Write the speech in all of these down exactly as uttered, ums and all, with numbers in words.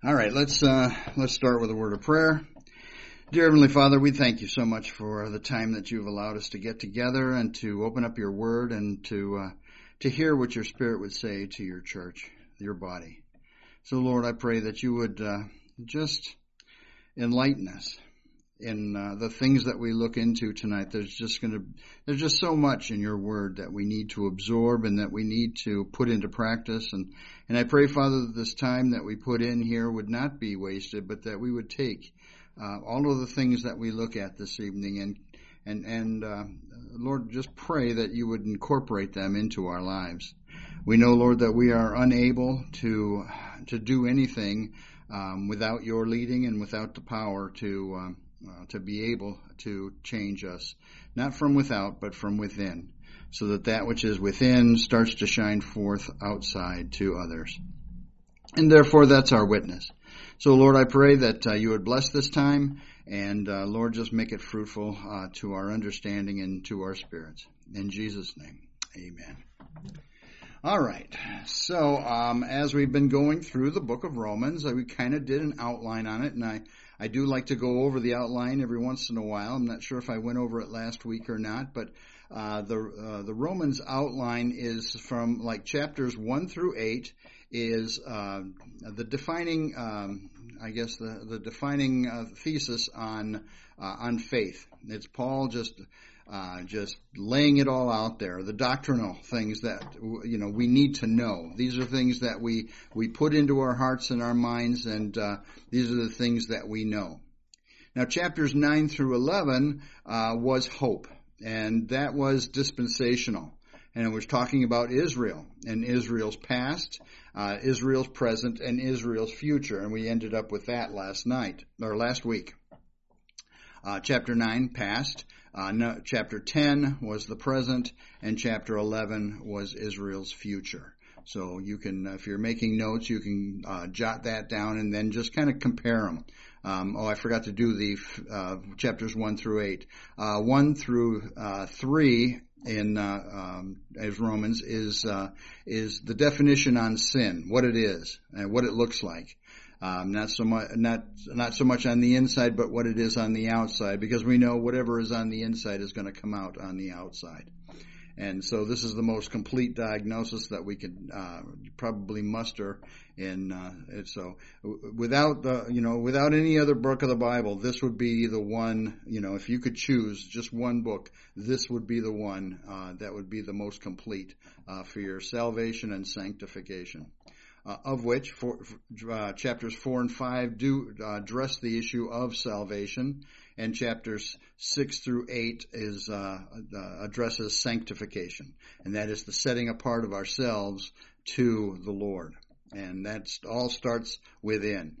All right, let's uh, let's start with a word of prayer. Dear Heavenly Father, we thank you so much for the time that you've allowed us to get together and to open up your word and to uh, to hear what your Spirit would say to your church, your body. So, Lord, I pray that you would uh, just enlighten us in uh, the things that we look into tonight. There's just going to there's just so much in your word that we need to absorb and that we need to put into practice. And and I pray, Father, that this time that we put in here would not be wasted, but that we would take uh, all of the things that we look at this evening and and and uh, Lord, just pray that you would incorporate them into our lives. We know, Lord, that we are unable to to do anything um, without your leading and without the power to. Um, Uh, to be able to change us, not from without, but from within, so that that which is within starts to shine forth outside to others. And therefore, that's our witness. So, Lord, I pray that uh, you would bless this time, and uh, Lord, just make it fruitful uh, to our understanding and to our spirits. In Jesus' name, amen. All right. So, um, as we've been going through the book of Romans, uh, we kind of did an outline on it, and I I do like to go over the outline every once in a while. I'm not sure if I went over it last week or not, but uh, the uh, the Romans outline is from like chapters one through eight is uh, the defining, um, I guess the the defining uh, thesis on uh, on faith. It's Paul just. Uh, just laying it all out there, the doctrinal things that, you know, we need to know. These are things that we, we put into our hearts and our minds, and uh, these are the things that we know. Now, chapters nine through eleven uh, was hope, and that was dispensational. And it was talking about Israel and Israel's past, uh, Israel's present, and Israel's future. And we ended up with that last night, or last week. Uh, chapter nine, past. Uh, no, chapter ten was the present, and chapter eleven was Israel's future. So you can, if you're making notes, you can uh, jot that down and then just kind of compare them. Um, oh, I forgot to do the uh, chapters one through eight. Uh, one through uh, three in uh, um, as Romans is uh, is the definition on sin, what it is and what it looks like. Um, not so much, not, not so much on the inside, but what it is on the outside, because we know whatever is on the inside is going to come out on the outside. And so this is the most complete diagnosis that we could, uh, probably muster in, uh, so without the, you know, without any other book of the Bible, this would be the one, you know, if you could choose just one book, this would be the one, uh, that would be the most complete, uh, for your salvation and sanctification. Uh, of which for, uh, chapters four and five do uh, address the issue of salvation, and chapters six through eight is uh, uh, addresses sanctification, and that is the setting apart of ourselves to the Lord, and that all starts within.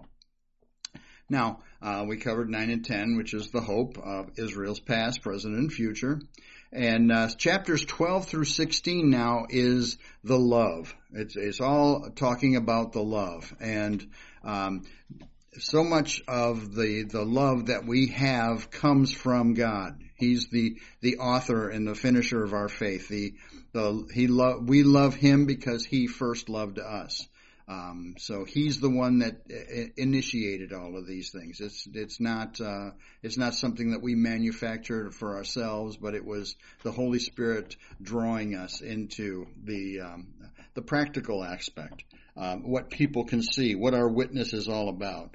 Now, uh, we covered nine and ten, which is the hope of Israel's past, present, and future. And uh, chapters twelve through sixteen now is the love. It's, it's all talking about the love. And um, so much of the, the love that we have comes from God. He's the, the author and the finisher of our faith. The, the, he lo- we love him because he first loved us. Um, so he's the one that initiated all of these things. It's, it's not, uh, it's not something that we manufactured for ourselves, but it was the Holy Spirit drawing us into the, um, the practical aspect, um, what people can see, what our witness is all about.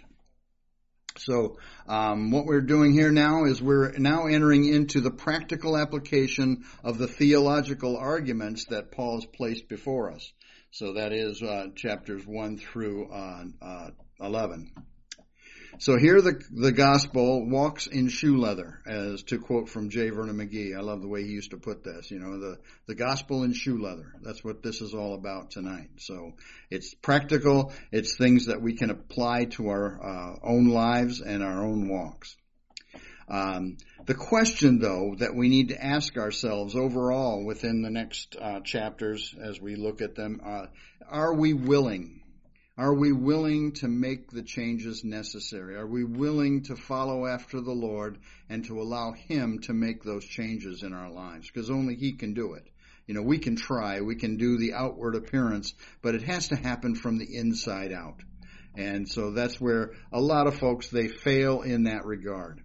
So, um, what we're doing here now is we're now entering into the practical application of the theological arguments that Paul has placed before us. So that is uh, chapters one through uh, uh, eleven. So here the the gospel walks in shoe leather, as to quote from J. Vernon McGee. I love the way he used to put this. You know, the the gospel in shoe leather. That's what this is all about tonight. So it's practical. It's things that we can apply to our uh, own lives and our own walks. Um, the question, though, that we need to ask ourselves overall within the next uh, chapters as we look at them, uh, are we willing? Are we willing to make the changes necessary? Are we willing to follow after the Lord and to allow him to make those changes in our lives? Because only he can do it. You know, we can try, we can do the outward appearance, but it has to happen from the inside out. And so that's where a lot of folks, they fail in that regard.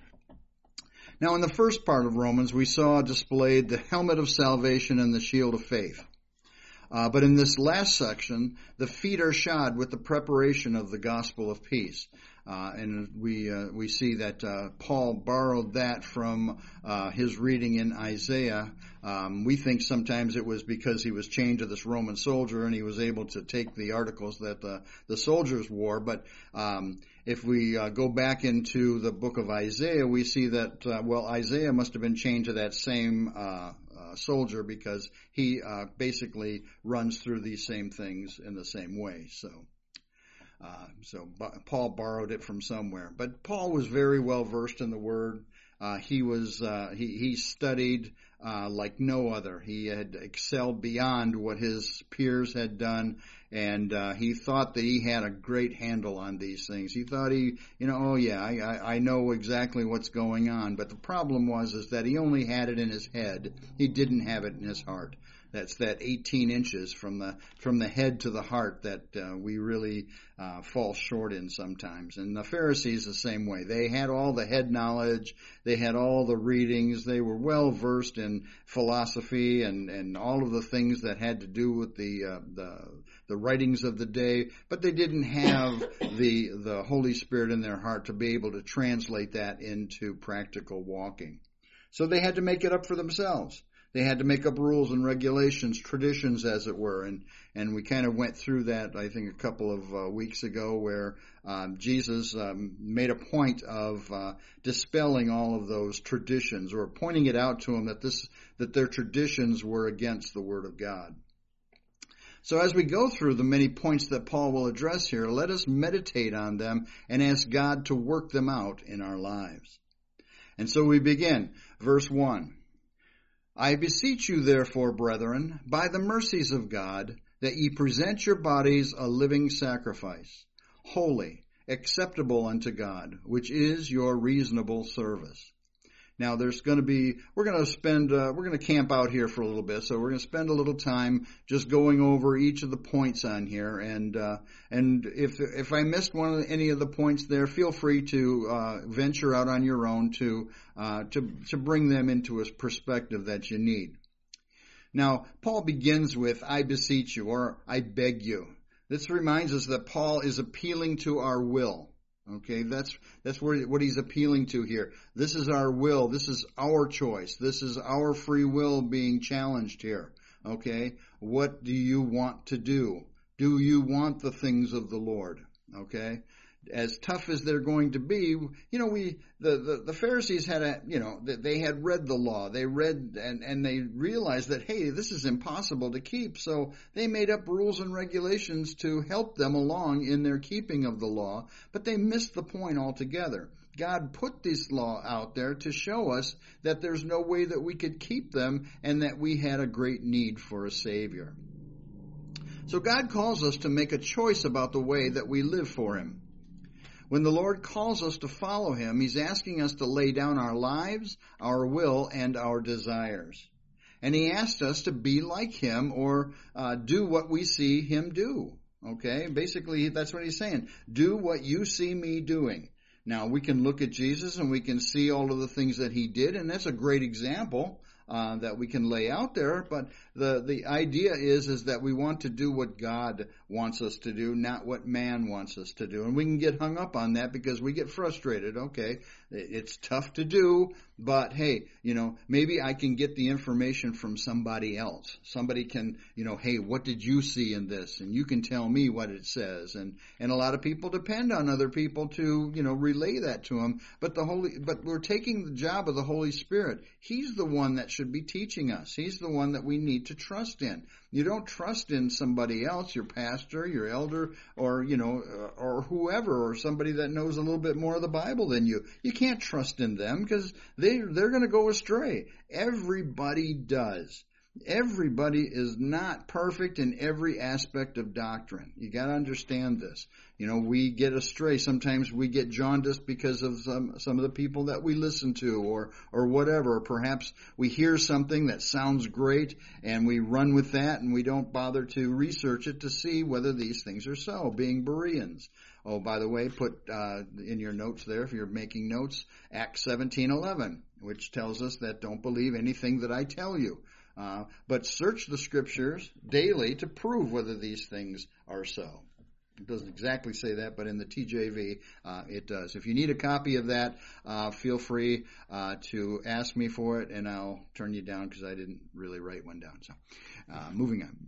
Now, in the first part of Romans, we saw displayed the helmet of salvation and the shield of faith. Uh, but in this last section, the feet are shod with the preparation of the gospel of peace. Uh, and we uh, we see that uh, Paul borrowed that from uh, his reading in Isaiah. Um, we think sometimes it was because he was chained to this Roman soldier and he was able to take the articles that the, the soldiers wore. But um, if we uh, go back into the book of Isaiah, we see that, uh, well, Isaiah must have been chained to that same uh, uh, soldier because he uh, basically runs through these same things in the same way. So. Uh, so Paul borrowed it from somewhere, but Paul was very well versed in the Word. Uh, he was uh, he he studied uh, like no other. He had excelled beyond what his peers had done, and uh, he thought that he had a great handle on these things. He thought he, you know, oh yeah, I, I I know exactly what's going on. But the problem was is that he only had it in his head. He didn't have it in his heart. That's that eighteen inches from the from the head to the heart that uh, we really uh, fall short in sometimes. And the Pharisees the same way. They had all the head knowledge. They had all the readings. They were well versed in philosophy and, and all of the things that had to do with the uh, the the writings of the day. But they didn't have the the Holy Spirit in their heart to be able to translate that into practical walking. So they had to make it up for themselves. They had to make up rules and regulations, traditions, as it were, and and we kind of went through that, I think, a couple of uh, weeks ago, where um, Jesus um, made a point of uh, dispelling all of those traditions, or pointing it out to them that this that their traditions were against the Word of God. So as we go through the many points that Paul will address here, let us meditate on them and ask God to work them out in our lives. And so we begin, verse one. I beseech you, therefore, brethren, by the mercies of God, that ye present your bodies a living sacrifice, holy, acceptable unto God, which is your reasonable service. Now, there's going to be, we're going to spend, uh, we're going to camp out here for a little bit, so we're going to spend a little time just going over each of the points on here, and uh, and if if I missed one of the, any of the points there, feel free to uh, venture out on your own to uh, to to bring them into a perspective that you need. Now, Paul begins with, I beseech you, or I beg you. This reminds us that Paul is appealing to our will. Okay, that's that's where, what he's appealing to here. This is our will. This is our choice. This is our free will being challenged here. Okay, what do you want to do? Do you want the things of the Lord? Okay, as tough as they're going to be, you know, we the, the, the Pharisees had a, you know, they had read the law. They read and, and they realized that, hey, this is impossible to keep. So they made up rules and regulations to help them along in their keeping of the law, but they missed the point altogether. God put this law out there to show us that there's no way that we could keep them and that we had a great need for a Savior. So God calls us to make a choice about the way that we live for Him. When the Lord calls us to follow Him, He's asking us to lay down our lives, our will, and our desires. And He asked us to be like Him, or uh, do what we see Him do. Okay? Basically, that's what He's saying. Do what you see me doing. Now, we can look at Jesus and we can see all of the things that He did, and that's a great example uh, that we can lay out there. But the, the idea is, is that we want to do what God wants us to do, not what man wants us to do. And we can get hung up on that because we get frustrated. Okay, it's tough to do, but hey, you know, maybe I can get the information from somebody else. Somebody can, you know, hey, what did you see in this? And you can tell me what it says. And, and a lot of people depend on other people to, you know, relay that to them. But the Holy, but we're taking the job of the Holy Spirit. He's the one that should be teaching us. He's the one that we need to trust in. You don't trust in somebody else, your pastor, your elder, or, you know, or whoever, or somebody that knows a little bit more of the Bible than you. You can't trust in them because they, they're going to go astray. Everybody does. Everybody is not perfect in every aspect of doctrine. You got to understand this. You know, we get astray. Sometimes we get jaundiced because of some some of the people that we listen to, or or whatever. Perhaps we hear something that sounds great and we run with that, and we don't bother to research it to see whether these things are so. Being Bereans. Oh, by the way, put uh, in your notes there, if you're making notes, Acts seventeen eleven, which tells us that don't believe anything that I tell you. Uh, but search the scriptures daily to prove whether these things are so. It doesn't exactly say that, but in the T J V, uh, it does. If you need a copy of that, uh, feel free uh, to ask me for it, and I'll turn you down because I didn't really write one down. So, uh, moving on.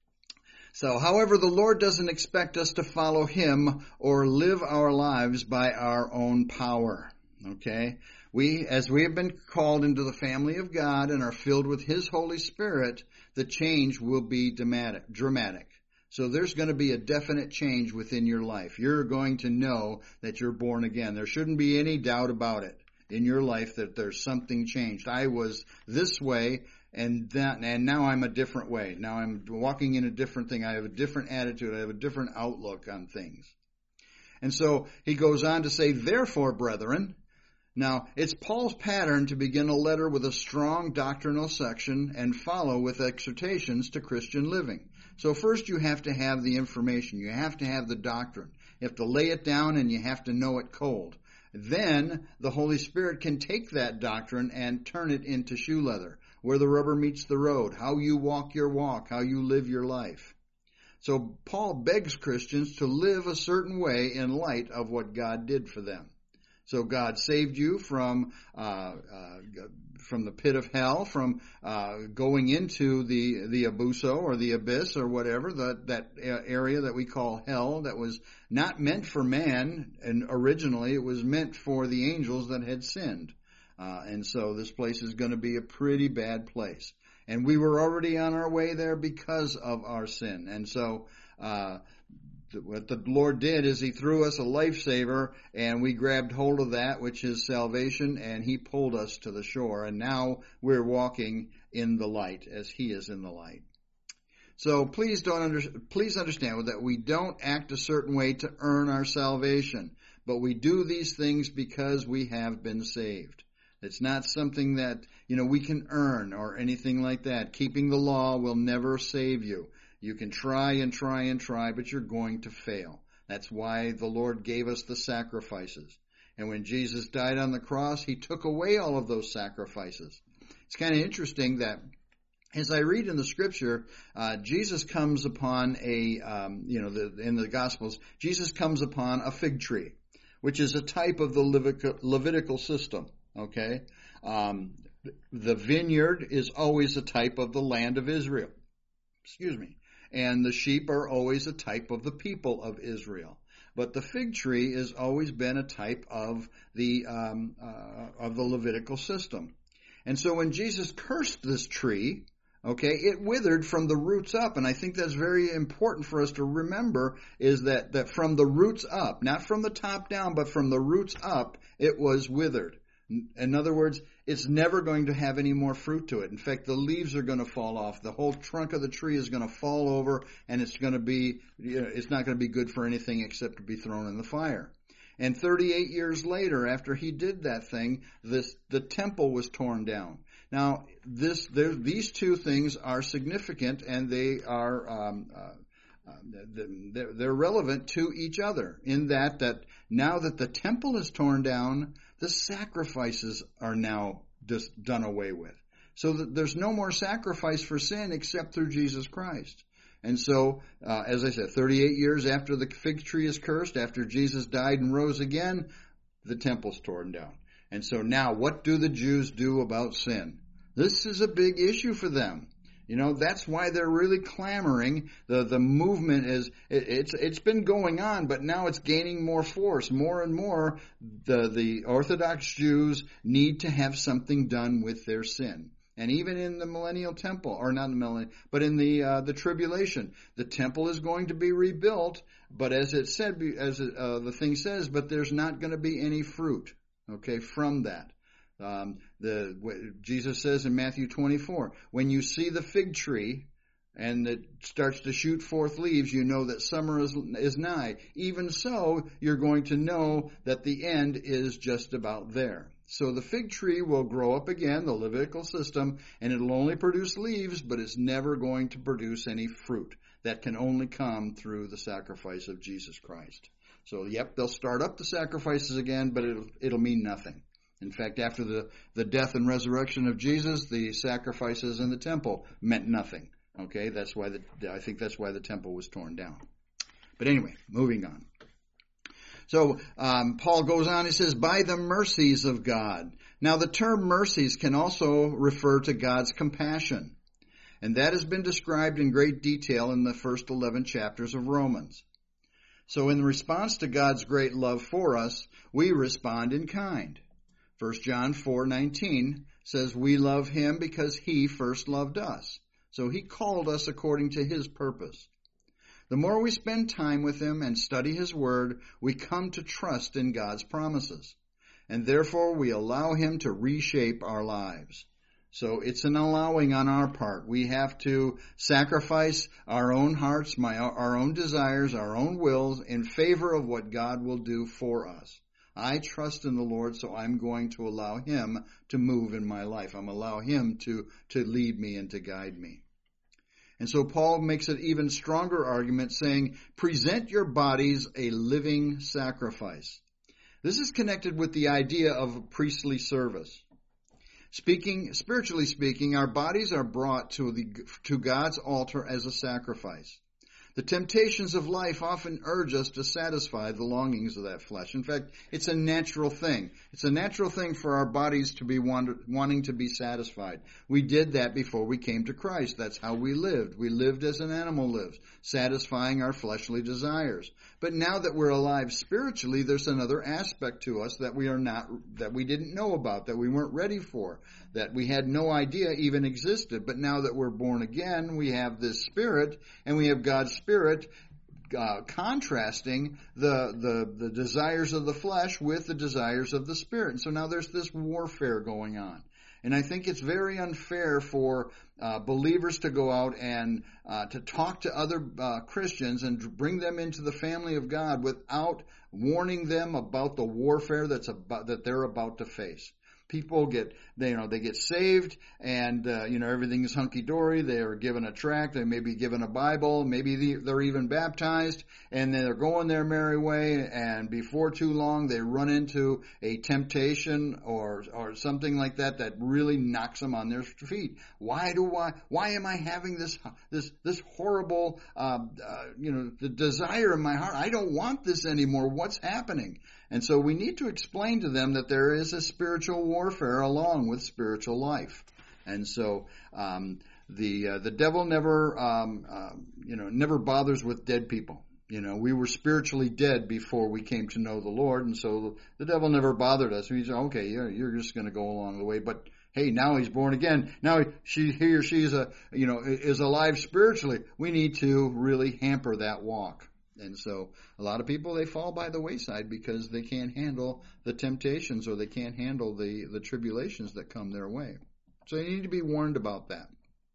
So, however, the Lord doesn't expect us to follow Him or live our lives by our own power. Okay? We, as we have been called into the family of God and are filled with His Holy Spirit, the change will be dramatic. dramatic. So there's going to be a definite change within your life. You're going to know that you're born again. There shouldn't be any doubt about it in your life that there's something changed. I was this way, and that, and now I'm a different way. Now I'm walking in a different thing. I have a different attitude. I have a different outlook on things. And so he goes on to say, therefore, brethren. Now, it's Paul's pattern to begin a letter with a strong doctrinal section and follow with exhortations to Christian living. So first you have to have the information. You have to have the doctrine. You have to lay it down and you have to know it cold. Then the Holy Spirit can take that doctrine and turn it into shoe leather, where the rubber meets the road, how you walk your walk, how you live your life. So Paul begs Christians to live a certain way in light of what God did for them. So God saved you from uh, uh, from the pit of hell, from uh, going into the the abuso or the abyss or whatever, the, that area that we call hell, that was not meant for man, and originally it was meant for the angels that had sinned. Uh, and so this place is going to be a pretty bad place. And we were already on our way there because of our sin. And so uh what the Lord did is He threw us a lifesaver, and we grabbed hold of that, which is salvation, and He pulled us to the shore. And now we're walking in the light as He is in the light. So please don't under, please understand that we don't act a certain way to earn our salvation, but we do these things because we have been saved. It's not something that, you know, we can earn or anything like that. Keeping the law will never save you. You can try and try and try, but you're going to fail. That's why the Lord gave us the sacrifices. And when Jesus died on the cross, He took away all of those sacrifices. It's kind of interesting that as I read in the Scripture, uh, Jesus comes upon a, um, you know, the, in the Gospels, Jesus comes upon a fig tree, which is a type of the Levitical, Levitical system, okay? Um, the vineyard is always a type of the land of Israel. Excuse me. And the sheep are always a type of the people of Israel. But the fig tree has always been a type of the um, uh, of the Levitical system. And so when Jesus cursed this tree, okay, it withered from the roots up. And I think that's very important for us to remember, is that, that from the roots up, not from the top down, but from the roots up, it was withered. In other words, it's never going to have any more fruit to it. In fact, the leaves are going to fall off. The whole trunk of the tree is going to fall over, and it's going to be, you know, it's not going to be good for anything except to be thrown in the fire. And thirty-eight years later, after he did that thing, this the temple was torn down. Now, this there, these two things are significant, and they are um, uh, uh, they're relevant to each other in that that now that the temple is torn down, the sacrifices are now just done away with. So that there's no more sacrifice for sin except through Jesus Christ. And so, uh, as I said, thirty-eight years after the fig tree is cursed, after Jesus died and rose again, the temple's torn down. And so now, what do the Jews do about sin? This is a big issue for them. You know, that's why they're really clamoring. The the movement is, it, it's it's been going on, but now it's gaining more force. More and more, the, the Orthodox Jews need to have something done with their sin. And even in the millennial temple, or not in the millennial, but in the uh, the tribulation, the temple is going to be rebuilt. But as it said, as it, uh, the thing says, but there's not going to be any fruit, okay, from that. Um, the Jesus says in Matthew twenty-four, when you see the fig tree and it starts to shoot forth leaves, you know that summer is, is nigh. Even so, you're going to know that the end is just about there. So the fig tree will grow up again, the Levitical system, and it'll only produce leaves, but it's never going to produce any fruit. That can only come through the sacrifice of Jesus Christ. So, yep, they'll start up the sacrifices again, but it'll, it'll mean nothing. In fact, after the, the death and resurrection of Jesus, the sacrifices in the temple meant nothing. Okay, that's why the, I think that's why the temple was torn down. But anyway, moving on. So um, Paul goes on, he says, by the mercies of God. Now the term mercies can also refer to God's compassion. And that has been described in great detail in the first eleven chapters of Romans. So in response to God's great love for us, we respond in kind. First John four nineteen says, we love him because he first loved us. So he called us according to his purpose. The more we spend time with him and study his word, we come to trust in God's promises. And therefore we allow him to reshape our lives. So it's an allowing on our part. We have to sacrifice our own hearts, my, our own desires, our own wills in favor of what God will do for us. I trust in the Lord, so I'm going to allow him to move in my life. I'm allow him to, to lead me and to guide me. And so Paul makes an even stronger argument saying, present your bodies a living sacrifice. This is connected with the idea of priestly service. Speaking, spiritually speaking, our bodies are brought to the, to God's altar as a sacrifice. The temptations of life often urge us to satisfy the longings of that flesh. In fact, it's a natural thing. It's a natural thing for our bodies to be want, wanting to be satisfied. We did that before we came to Christ. That's how we lived. We lived as an animal lives, satisfying our fleshly desires. But now that we're alive spiritually, there's another aspect to us that we are not, that we didn't know about, that we weren't ready for, that we had no idea even existed. But now that we're born again, we have this spirit, and we have God's Spirit uh, contrasting the, the the desires of the flesh with the desires of the Spirit. And so now there's this warfare going on. And I think it's very unfair for uh, believers to go out and uh, to talk to other uh, Christians and bring them into the family of God without warning them about the warfare that's about, that they're about to face. People get, they, you know, they get saved, and uh, you know everything is hunky dory. They are given a tract, they may be given a Bible, maybe they're even baptized, and they're going their merry way. And before too long, they run into a temptation or or something like that that really knocks them on their feet. Why do I? Why am I having this this this horrible, uh, uh, you know, the desire in my heart? I don't want this anymore. What's happening? And so we need to explain to them that there is a spiritual warfare along with spiritual life. And so um, the uh, the devil never um, uh, you know never bothers with dead people. You know, we were spiritually dead before we came to know the Lord, and so the devil never bothered us. He said, "Okay, you're, you're just going to go along the way." But hey, now he's born again. Now she, he or she is a you know is alive spiritually. We need to really hamper that walk. And so a lot of people, they fall by the wayside because they can't handle the temptations or they can't handle the, the tribulations that come their way. So you need to be warned about that.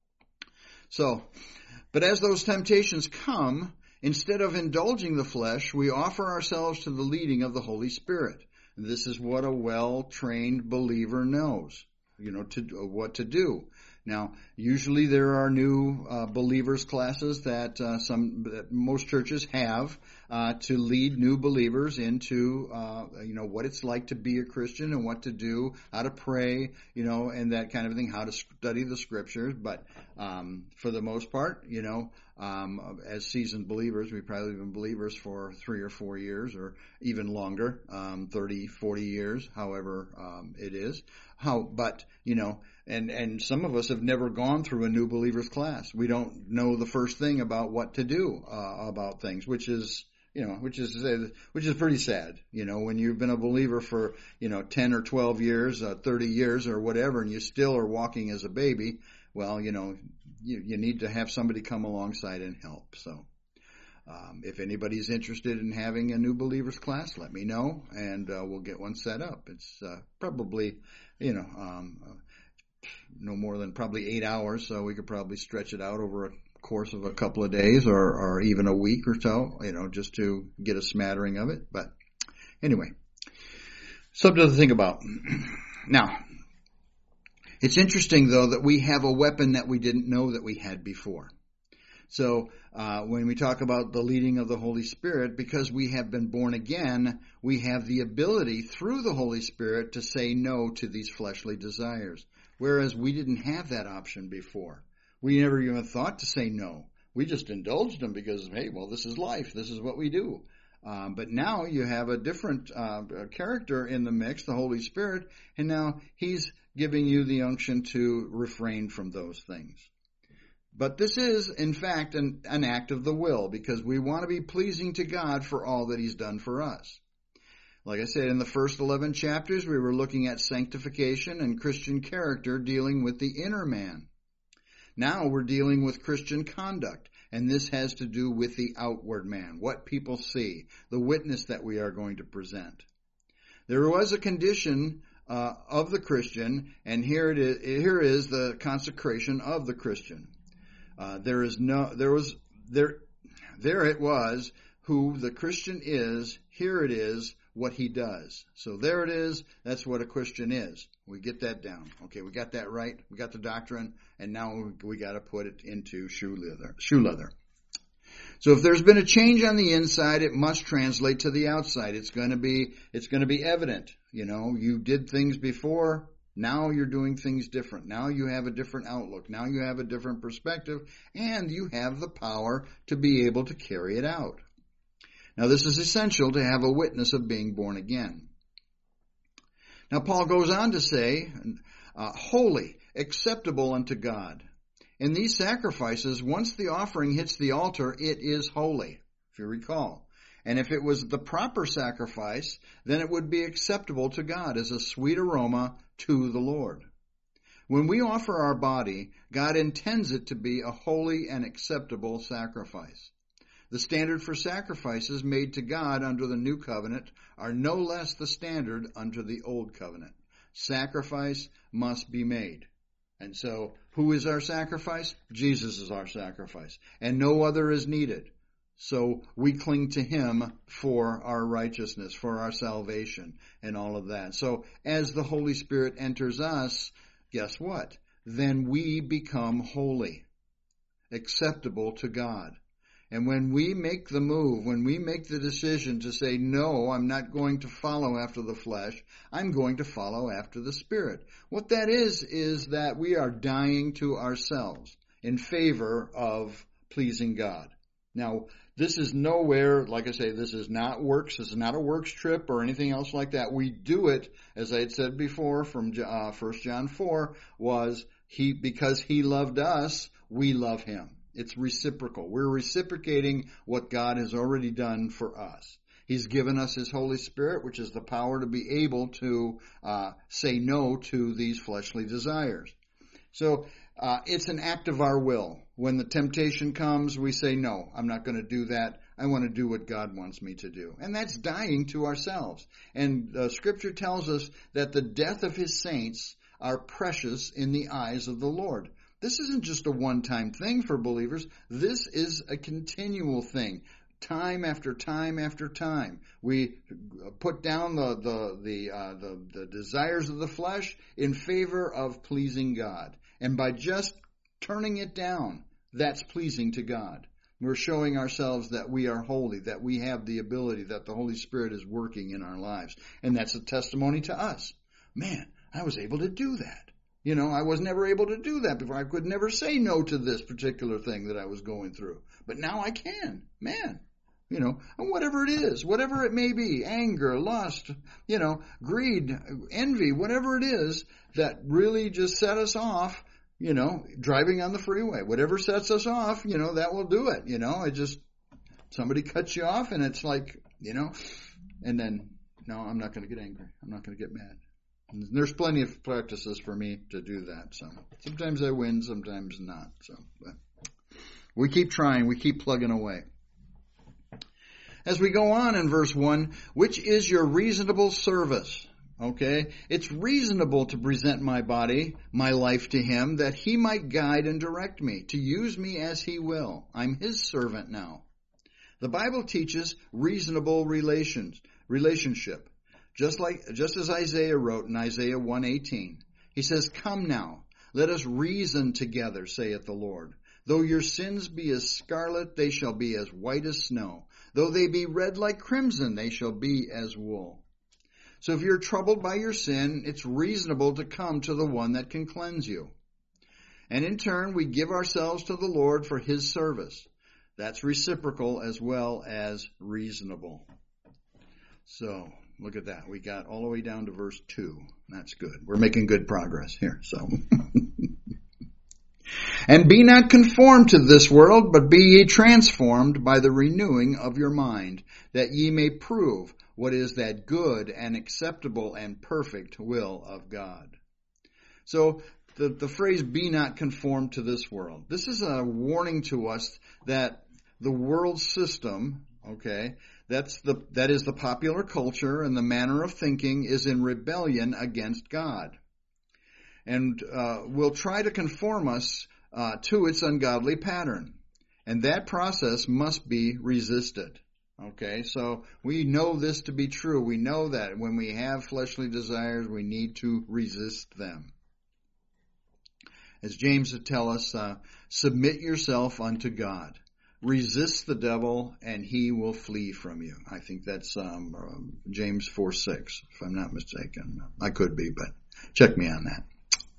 So, but as those temptations come, instead of indulging the flesh, we offer ourselves to the leading of the Holy Spirit. And this is what a well-trained believer knows, you know, to what to do. Now, usually there are new uh, believers classes that uh, some that most churches have uh, to lead new believers into uh, you know what it's like to be a Christian and what to do, how to pray, you know, and that kind of thing, how to study the scriptures. But um, for the most part, you know, um, as seasoned believers, we've probably been believers for three or four years or even longer, um, thirty, forty years, however um, it is. How, but you know. And and some of us have never gone through a new believers class. We don't know the first thing about what to do uh, about things, which is you know which is which is pretty sad. You know, when you've been a believer for you know ten or twelve years, uh, thirty years or whatever, and you still are walking as a baby. Well, you know, you you need to have somebody come alongside and help. So. Um, if anybody's interested in having a new believers class, let me know, and uh, we'll get one set up. It's uh, probably, you know, um, uh, no more than probably eight hours, so we could probably stretch it out over a course of a couple of days or, or even a week or so, you know, just to get a smattering of it. But anyway, something to think about. Now, it's interesting, though, that we have a weapon that we didn't know that we had before. So uh, when we talk about the leading of the Holy Spirit, because we have been born again, we have the ability through the Holy Spirit to say no to these fleshly desires, whereas we didn't have that option before. We never even thought to say no. We just indulged them because, hey, well, this is life. This is what we do. Um, but now you have a different uh, character in the mix, the Holy Spirit, and now He's giving you the unction to refrain from those things. But this is, in fact, an, an act of the will, because we want to be pleasing to God for all that He's done for us. Like I said, in the first eleven chapters, we were looking at sanctification and Christian character, dealing with the inner man. Now we're dealing with Christian conduct, and this has to do with the outward man, what people see, the witness that we are going to present. There was a condition uh, of the Christian, and here it is, here is the consecration of the Christian. Uh, there is no, there was, there, there it was, who the Christian is, here it is, what he does. So there it is, that's what a Christian is. We get that down. Okay, we got that right, we got the doctrine, and now we, we got to put it into shoe leather, shoe leather. So if there's been a change on the inside, it must translate to the outside. It's going to be, it's going to be evident. You know, you did things before, now you're doing things different. Now you have a different outlook. Now you have a different perspective, and you have the power to be able to carry it out. Now this is essential to have a witness of being born again. Now Paul goes on to say, uh, holy, acceptable unto God. In these sacrifices, once the offering hits the altar, it is holy, if you recall. And if it was the proper sacrifice, then it would be acceptable to God as a sweet aroma to the Lord. When we offer our body, God intends it to be a holy and acceptable sacrifice. The standard for sacrifices made to God under the new covenant are no less the standard under the old covenant. Sacrifice must be made. And so, who is our sacrifice? Jesus is our sacrifice. And no other is needed. So we cling to Him for our righteousness, for our salvation, and all of that. So as the Holy Spirit enters us, guess what? Then we become holy, acceptable to God. And when we make the move, when we make the decision to say, no, I'm not going to follow after the flesh, I'm going to follow after the Spirit. What that is, is that we are dying to ourselves in favor of pleasing God. Now, this is nowhere, like I say, this is not works, this is not a works trip or anything else like that. We do it, as I had said before from uh, First John four, was he because He loved us, we love Him. It's reciprocal. We're reciprocating what God has already done for us. He's given us His Holy Spirit, which is the power to be able to uh, say no to these fleshly desires. So uh, it's an act of our will. When the temptation comes, we say, no, I'm not going to do that. I want to do what God wants me to do. And that's dying to ourselves. And uh, Scripture tells us that the death of His saints are precious in the eyes of the Lord. This isn't just a one-time thing for believers. This is a continual thing. Time after time after time, we put down the the the, uh, the the desires of the flesh in favor of pleasing God, and by just turning it down, that's pleasing to God. We're showing ourselves that we are holy, that we have the ability, that the Holy Spirit is working in our lives, and that's a testimony to us. Man, I was able to do that. You know, I was never able to do that before. I could never say no to this particular thing that I was going through, but now I can. Man. You know, whatever it is, whatever it may be, anger, lust, you know, greed, envy, whatever it is that really just set us off, you know, driving on the freeway, whatever sets us off, you know, that will do it. You know, it just, somebody cuts you off and it's like, you know, and then, no, I'm not going to get angry. I'm not going to get mad. And there's plenty of practices for me to do that. So sometimes I win, sometimes not. So but we keep trying. We keep plugging away. As we go on in verse one, which is your reasonable service? Okay, it's reasonable to present my body, my life to him, that he might guide and direct me, to use me as he will. I'm his servant now. The Bible teaches reasonable relations, relationship. Just like, just as Isaiah wrote in Isaiah one eighteen. He says, come now, let us reason together, saith the Lord. Though your sins be as scarlet, they shall be as white as snow. Though they be red like crimson, they shall be as wool. So if you're troubled by your sin, it's reasonable to come to the one that can cleanse you. And in turn, we give ourselves to the Lord for his service. That's reciprocal as well as reasonable. So, look at that. We got all the way down to verse two. That's good. We're making good progress here. So, and be not conformed to this world, but be ye transformed by the renewing of your mind, that ye may prove what is that good and acceptable and perfect will of God. So the, the phrase, be not conformed to this world. This is a warning to us that the world system, okay, that's the, that is the popular culture and the manner of thinking is in rebellion against God. And uh, will try to conform us uh, to its ungodly pattern. And that process must be resisted. Okay, so we know this to be true. We know that when we have fleshly desires, we need to resist them. As James would tell us, uh, submit yourself unto God. Resist the devil, and he will flee from you. I think that's um, uh, James four six, if I'm not mistaken. I could be, but check me on that.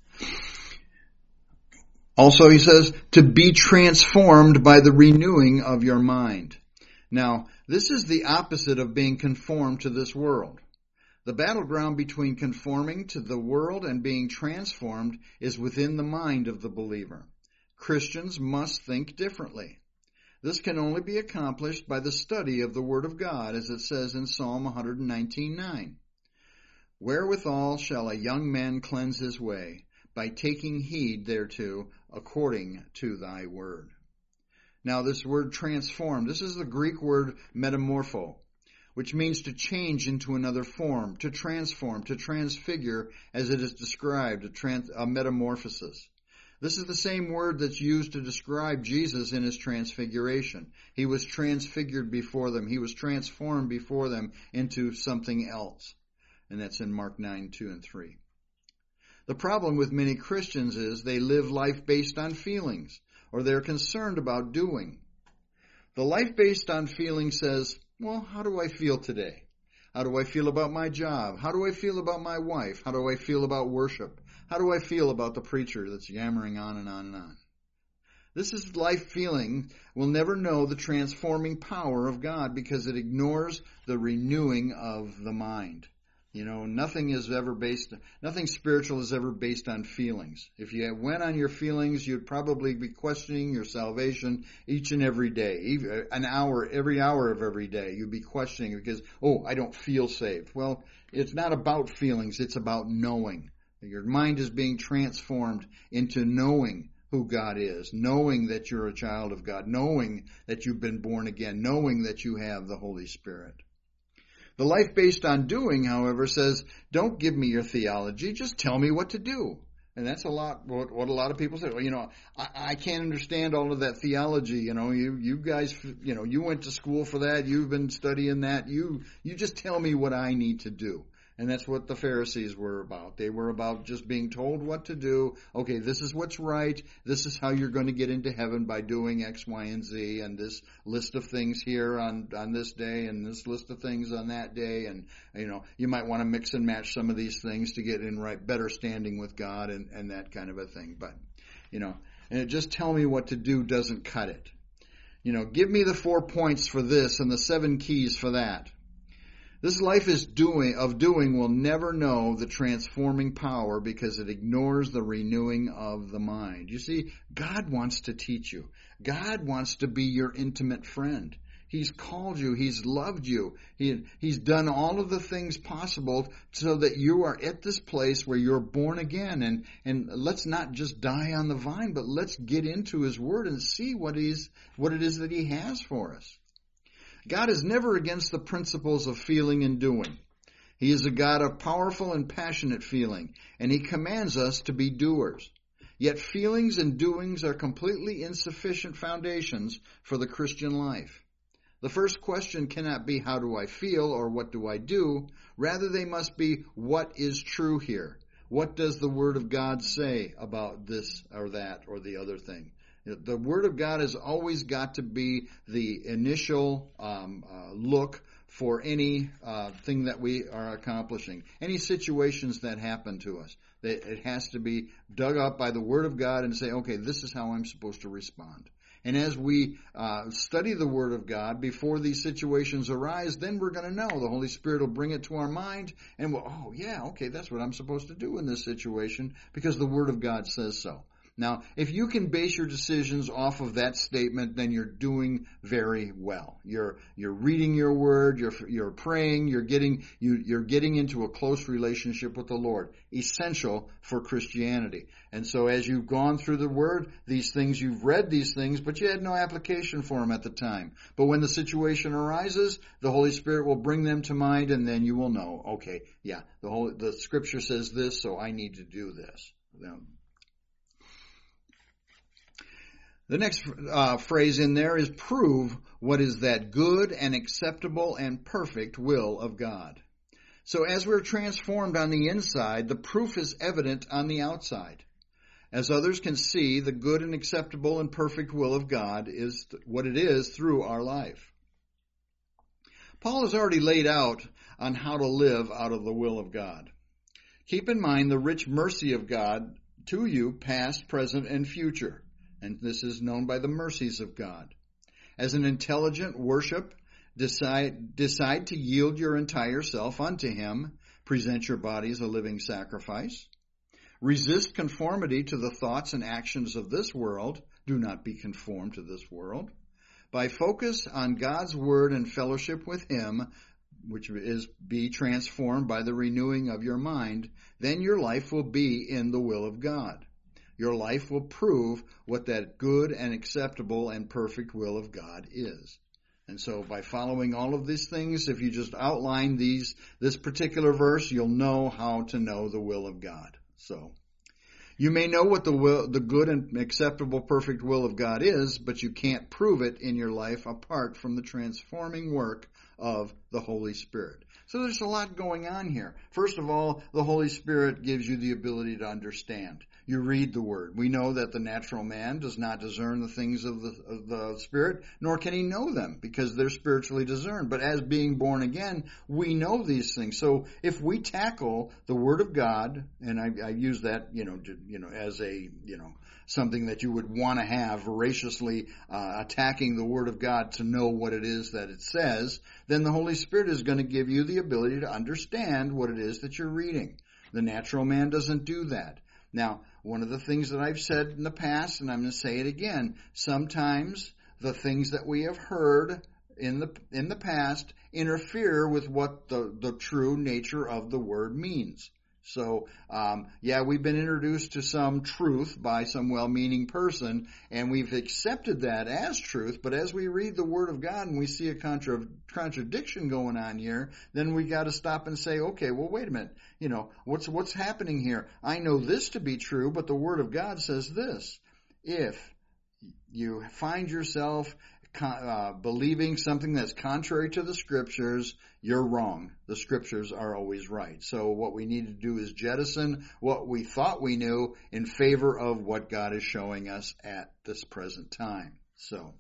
Also, he says, to be transformed by the renewing of your mind. Now, this is the opposite of being conformed to this world. The battleground between conforming to the world and being transformed is within the mind of the believer. Christians must think differently. This can only be accomplished by the study of the Word of God, as it says in Psalm one nineteen nine. Wherewithal shall a young man cleanse his way, by taking heed thereto, according to thy word. Now this word transform, this is the Greek word metamorpho, which means to change into another form, to transform, to transfigure, as it is described, a, trans, a metamorphosis. This is the same word that's used to describe Jesus in his transfiguration. He was transfigured before them. He was transformed before them into something else. And that's in Mark nine, two and three. The problem with many Christians is they live life based on feelings, or they're concerned about doing. The life based on feeling says, well, how do I feel today? How do I feel about my job? How do I feel about my wife? How do I feel about worship? How do I feel about the preacher that's yammering on and on and on? This is life feeling will never know the transforming power of God because it ignores the renewing of the mind. You know, nothing is ever based, nothing spiritual is ever based on feelings. If you went on your feelings, you'd probably be questioning your salvation each and every day, even an hour, every hour of every day. You'd be questioning because, oh, I don't feel saved. Well, it's not about feelings, it's about knowing. Your mind is being transformed into knowing who God is, knowing that you're a child of God, knowing that you've been born again, knowing that you have the Holy Spirit. The life based on doing, however, says, don't give me your theology, just tell me what to do. And that's a lot, what, what a lot of people say. Well, you know, I, I can't understand all of that theology. You know, you, you guys, you know, you went to school for that. You've been studying that. You, you just tell me what I need to do. And that's what the Pharisees were about. They were about just being told what to do. Okay, this is what's right. This is how you're going to get into heaven by doing X, Y, and Z. And this list of things here on, on this day and this list of things on that day. And, you know, you might want to mix and match some of these things to get in right, better standing with God and, and that kind of a thing. But, you know, and just tell me what to do doesn't cut it. You know, give me the four points for this and the seven keys for that. This life is doing of doing will never know the transforming power because it ignores the renewing of the mind. You see, God wants to teach you. God wants to be your intimate friend. He's called you. He's loved you. He, he's done all of the things possible so that you are at this place where you're born again. And, and let's not just die on the vine, but let's get into His Word and see what he's, what it is that He has for us. God is never against the principles of feeling and doing. He is a God of powerful and passionate feeling, and He commands us to be doers. Yet feelings and doings are completely insufficient foundations for the Christian life. The first question cannot be, how do I feel, or what do I do? Rather, they must be, what is true here? What does the Word of God say about this or that or the other thing? The Word of God has always got to be the initial um, uh, look for any uh, thing that we are accomplishing, any situations that happen to us. It has to be dug up by the Word of God and say, okay, this is how I'm supposed to respond. And as we uh, study the Word of God before these situations arise, then we're going to know. The Holy Spirit will bring it to our mind, and we'll, oh, yeah, okay, that's what I'm supposed to do in this situation because the Word of God says so. Now, if you can base your decisions off of that statement, then you're doing very well. You're you're reading your word, you're you're praying, you're getting you you're getting into a close relationship with the Lord, essential for Christianity. And so as you've gone through the word, these things, you've read these things, but you had no application for them at the time. But when the situation arises, the Holy Spirit will bring them to mind, and then you will know, okay, yeah, the whole the scripture says this, so I need to do this. Now, the next uh, phrase in there is prove what is that good and acceptable and perfect will of God. So as we're transformed on the inside, the proof is evident on the outside. As others can see, the good and acceptable and perfect will of God is what it is through our life. Paul has already laid out on how to live out of the will of God. Keep in mind the rich mercy of God to you, past, present, and future. And this is known by the mercies of God. As an intelligent worship, decide, decide to yield your entire self unto Him. Present your body as a living sacrifice. Resist conformity to the thoughts and actions of this world. Do not be conformed to this world. By focus on God's word and fellowship with Him, which is be transformed by the renewing of your mind, then your life will be in the will of God. Your life will prove what that good and acceptable and perfect will of God is. And so by following all of these things, if you just outline these, this particular verse, you'll know how to know the will of God. So you may know what the will, the good and acceptable, perfect will of God is, but you can't prove it in your life apart from the transforming work of the Holy Spirit. So there's a lot going on here. First of all, the Holy Spirit gives you the ability to understand. You read the Word. We know that the natural man does not discern the things of the, of the Spirit, nor can he know them, because they're spiritually discerned. But as being born again, we know these things. So if we tackle the Word of God, and I, I use that, you know, to, you know, as a, you know, something that you would want to have, voraciously uh, attacking the Word of God to know what it is that it says, then the Holy Spirit is going to give you the ability to understand what it is that you're reading. The natural man doesn't do that. Now, one of the things that I've said in the past, and I'm going to say it again, sometimes the things that we have heard in the in the past interfere with what the, the true nature of the Word means. So, um, yeah, we've been introduced to some truth by some well-meaning person, and we've accepted that as truth, but as we read the Word of God and we see a contra- contradiction going on here, then we got to stop and say, okay, well, wait a minute, you know, what's what's happening here? I know this to be true, but the Word of God says this. If you find yourself Uh, believing something that's contrary to the Scriptures, you're wrong. The Scriptures are always right. So what we need to do is jettison what we thought we knew in favor of what God is showing us at this present time. So,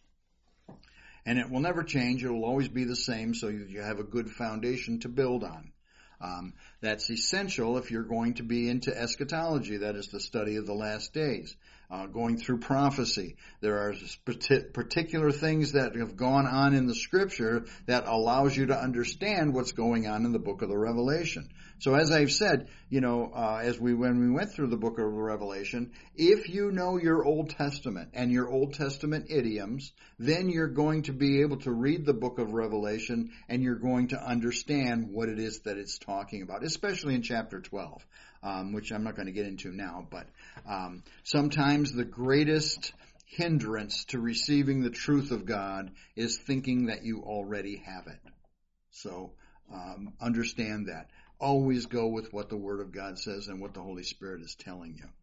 and it will never change. It will always be the same, so you have a good foundation to build on. Um, that's essential if you're going to be into eschatology, that is the study of the last days. Uh, going through prophecy. There are particular things that have gone on in the Scripture that allows you to understand what's going on in the book of the Revelation. So as I've said, you know, uh, as we when we went through the book of the Revelation, if you know your Old Testament and your Old Testament idioms, then you're going to be able to read the book of Revelation and you're going to understand what it is that it's talking about, especially in chapter twelve. Um, which I'm not going to get into now, but um, sometimes the greatest hindrance to receiving the truth of God is thinking that you already have it. So um, understand that. Always go with what the Word of God says and what the Holy Spirit is telling you.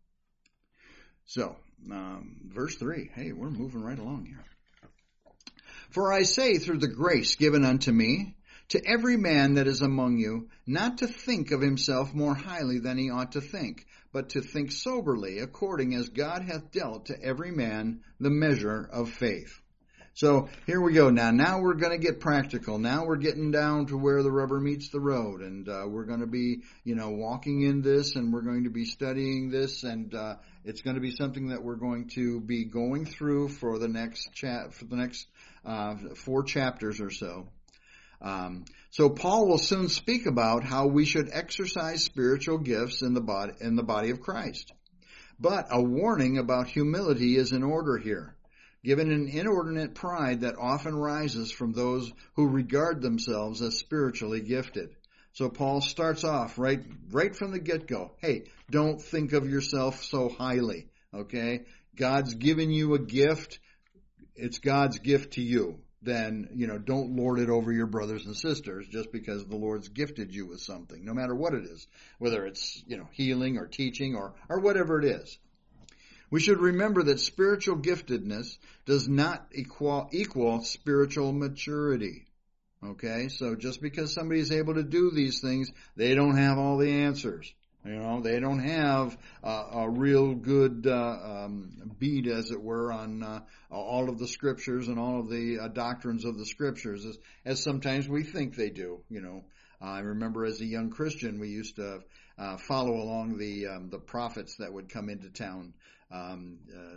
So, um, verse three. Hey, we're moving right along here. For I say through the grace given unto me, to every man that is among you, not to think of himself more highly than he ought to think, but to think soberly, according as God hath dealt to every man the measure of faith. So here we go. Now, now we're going to get practical. Now we're getting down to where the rubber meets the road, and uh, we're going to be, you know, walking in this, and we're going to be studying this, and uh, it's going to be something that we're going to be going through for the next chat for the next uh, four chapters or so. Um, so Paul will soon speak about how we should exercise spiritual gifts in the body in the body of Christ. But a warning about humility is in order here, given an inordinate pride that often rises from those who regard themselves as spiritually gifted. So Paul starts off right, right from the get-go. Hey, don't think of yourself so highly, okay? God's given you a gift. It's God's gift to you. Then, you know, don't lord it over your brothers and sisters just because the Lord's gifted you with something, no matter what it is, whether it's, you know, healing or teaching or, or whatever it is. We should remember that spiritual giftedness does not equal, equal spiritual maturity. Okay, so just because somebody is able to do these things, they don't have all the answers. You know, they don't have uh, a real good uh, um, beat, as it were, on uh, all of the scriptures and all of the uh, doctrines of the scriptures, as, as sometimes we think they do. You know, uh, I remember as a young Christian, we used to uh, follow along the um, the prophets that would come into town. Um,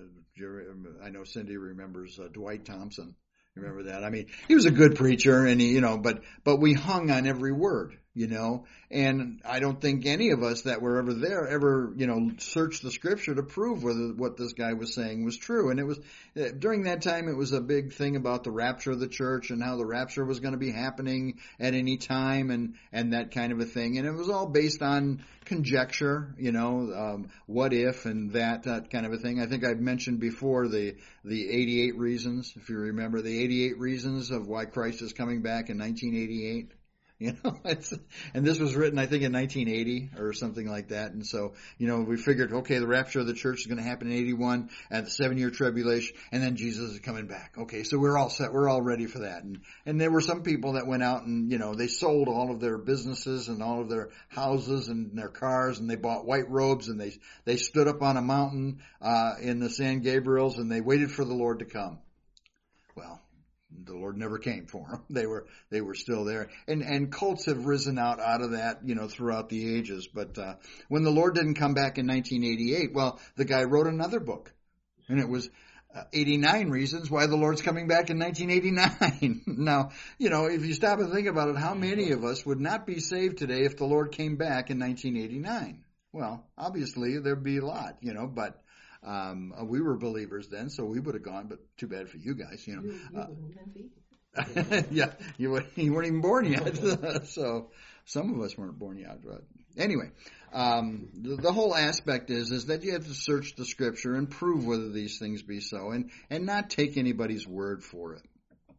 uh, I know Cindy remembers uh, Dwight Thompson. You remember that? I mean, he was a good preacher, and he, you know, but but we hung on every word, you know. And I don't think any of us that were ever there ever, you know, searched the scripture to prove whether what this guy was saying was true. And it was during that time, it was a big thing about the rapture of the church and how the rapture was going to be happening at any time, and and that kind of a thing. And it was all based on conjecture, you know, um, what if and that that kind of a thing. I think I've mentioned before the the eighty-eight reasons, if you remember, the eighty-eight reasons of why Christ is coming back in nineteen eighty-eight. You know, it's, and this was written, I think, in nineteen eighty or something like that. And so, you know, we figured, okay, the rapture of the church is going to happen in eighty-one, and the seven-year tribulation, and then Jesus is coming back. Okay, so we're all set. We're all ready for that. And and there were some people that went out and, you know, they sold all of their businesses and all of their houses and their cars, and they bought white robes, and they they stood up on a mountain uh in the San Gabriels, and they waited for the Lord to come. Well, the Lord never came for them. They were, they were still there. And, and cults have risen out, out of that, you know, throughout the ages. But, uh, when the Lord didn't come back in nineteen eighty-eight, well, the guy wrote another book, and it was uh, eighty-nine reasons why the Lord's coming back in nineteen eighty-nine. Now, you know, if you stop and think about it, how many of us would not be saved today if the Lord came back in nineteen eighty-nine? Well, obviously there'd be a lot, you know, but Um, uh, we were believers then, so we would have gone, but too bad for you guys, you know. You, you uh, wouldn't have yeah, you, were, you weren't even born yet, so some of us weren't born yet. But anyway, um, the, the whole aspect is is that you have to search the Scripture and prove whether these things be so, and, and not take anybody's word for it.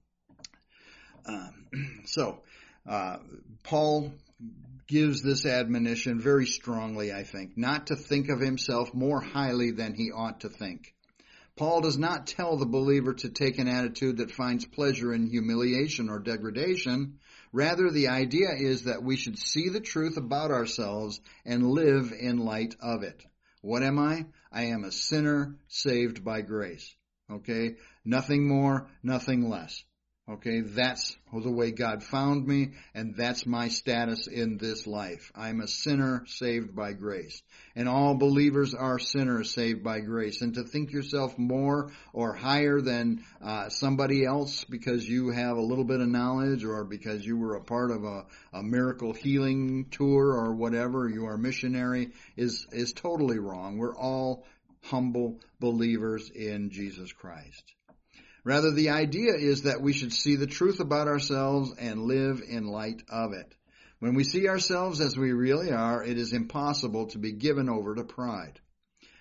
Um, so, uh, Paul gives this admonition very strongly, I think, not to think of himself more highly than he ought to think. Paul does not tell the believer to take an attitude that finds pleasure in humiliation or degradation. Rather, the idea is that we should see the truth about ourselves and live in light of it. What am I? I am a sinner saved by grace. Okay? Nothing more, nothing less. Okay, that's the way God found me, and that's my status in this life. I'm a sinner saved by grace. And all believers are sinners saved by grace. And to think yourself more or higher than uh, somebody else because you have a little bit of knowledge or because you were a part of a, a miracle healing tour or whatever, you are missionary, is, is totally wrong. We're all humble believers in Jesus Christ. Rather, the idea is that we should see the truth about ourselves and live in light of it. When we see ourselves as we really are, it is impossible to be given over to pride.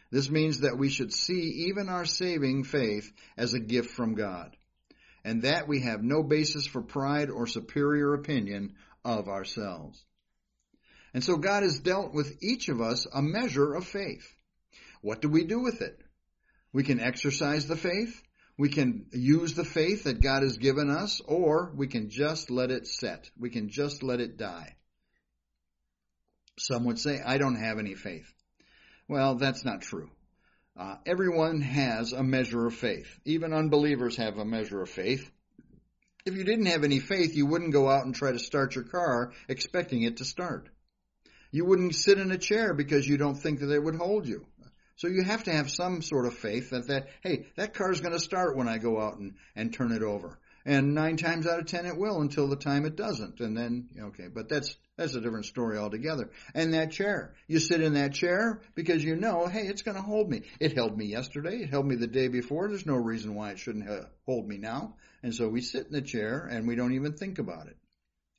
This means that we should see even our saving faith as a gift from God, and that we have no basis for pride or superior opinion of ourselves. And so God has dealt with each of us a measure of faith. What do we do with it? We can exercise the faith, we can use the faith that God has given us, or we can just let it set. We can just let it die. Some would say, I don't have any faith. Well, that's not true. Uh, everyone has a measure of faith. Even unbelievers have a measure of faith. If you didn't have any faith, you wouldn't go out and try to start your car expecting it to start. You wouldn't sit in a chair because you don't think that it would hold you. So you have to have some sort of faith that, that hey, that car is going to start when I go out and, and turn it over. And nine times out of ten it will until the time it doesn't. And then, okay, but that's that's a different story altogether. And that chair, you sit in that chair because you know, hey, it's going to hold me. It held me yesterday. It held me the day before. There's no reason why it shouldn't hold me now. And so we sit in the chair and we don't even think about it.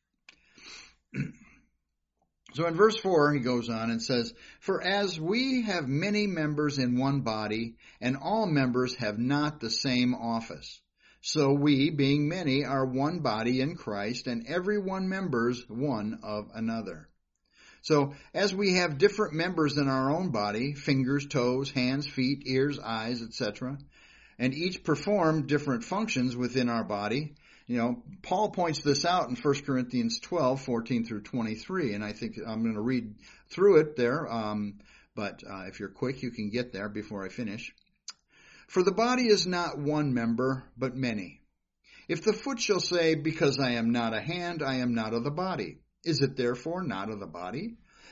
So in verse four, he goes on and says, For as we have many members in one body, and all members have not the same office, so we, being many, are one body in Christ, and every one members one of another. So as we have different members in our own body, fingers, toes, hands, feet, ears, eyes, et cetera, and each perform different functions within our body, you know, Paul points this out in First Corinthians twelve, fourteen through twenty-three, and I think I'm going to read through it there, um, but uh, if you're quick, you can get there before I finish. For the body is not one member, but many. If the foot shall say, Because I am not a hand, I am not of the body, is it therefore not of the body?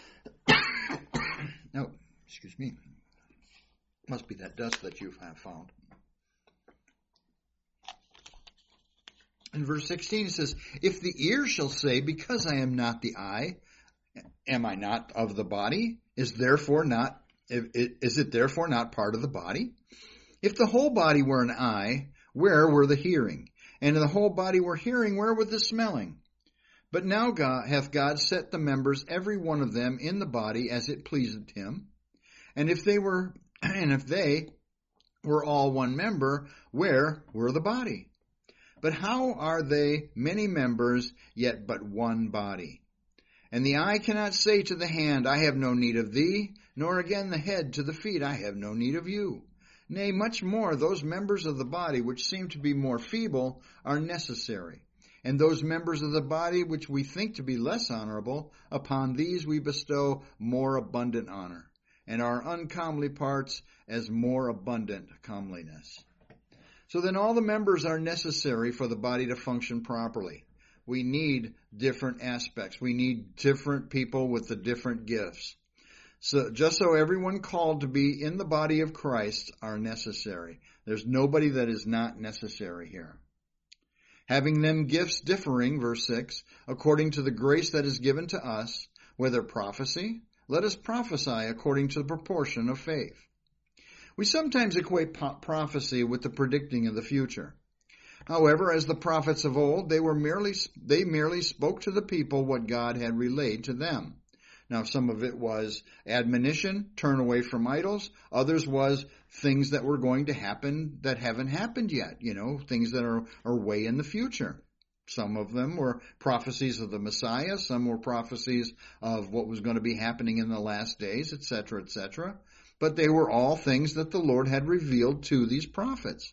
No, excuse me. Must be that dust that you've found. In verse sixteen, it says, If the ear shall say, Because I am not the eye, am I not of the body? Is therefore not, is it therefore not part of the body? If the whole body were an eye, where were the hearing? And if the whole body were hearing, where were the smelling? But now God, hath God set the members, every one of them, in the body as it pleased him. And if they were, and if they were all one member, where were the body? But how are they many members, yet but one body? And the eye cannot say to the hand, I have no need of thee, nor again the head to the feet, I have no need of you. Nay, much more, those members of the body which seem to be more feeble are necessary. And those members of the body which we think to be less honorable, upon these we bestow more abundant honor, and our uncomely parts as more abundant comeliness. So then all the members are necessary for the body to function properly. We need different aspects. We need different people with the different gifts. So just so everyone called to be in the body of Christ are necessary. There's nobody that is not necessary here. Having them gifts differing, verse six, according to the grace that is given to us, whether prophecy, let us prophesy according to the proportion of faith. We sometimes equate prophecy with the predicting of the future. However, as the prophets of old, they were merely they merely spoke to the people what God had relayed to them. Now, some of it was admonition, turn away from idols. Others was things that were going to happen that haven't happened yet, you know, things that are, are way in the future. Some of them were prophecies of the Messiah. Some were prophecies of what was going to be happening in the last days, et cetera, et cetera. But they were all things that the Lord had revealed to these prophets.